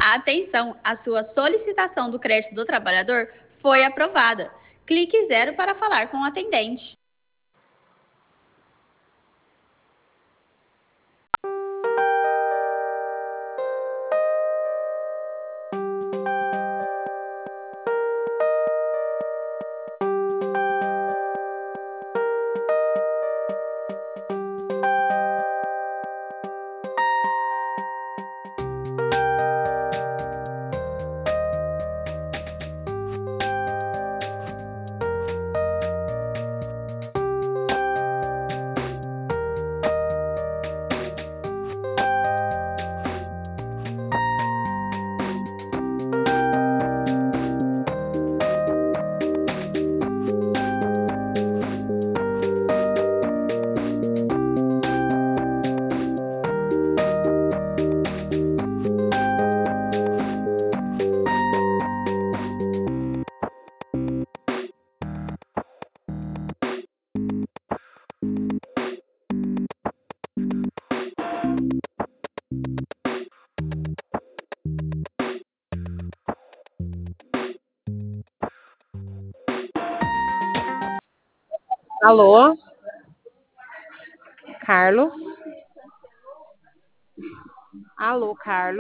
Atenção, a sua solicitação do crédito do trabalhador foi aprovada. Clique zero para falar com o atendente. Alô, Carlos? Alô, Carlos?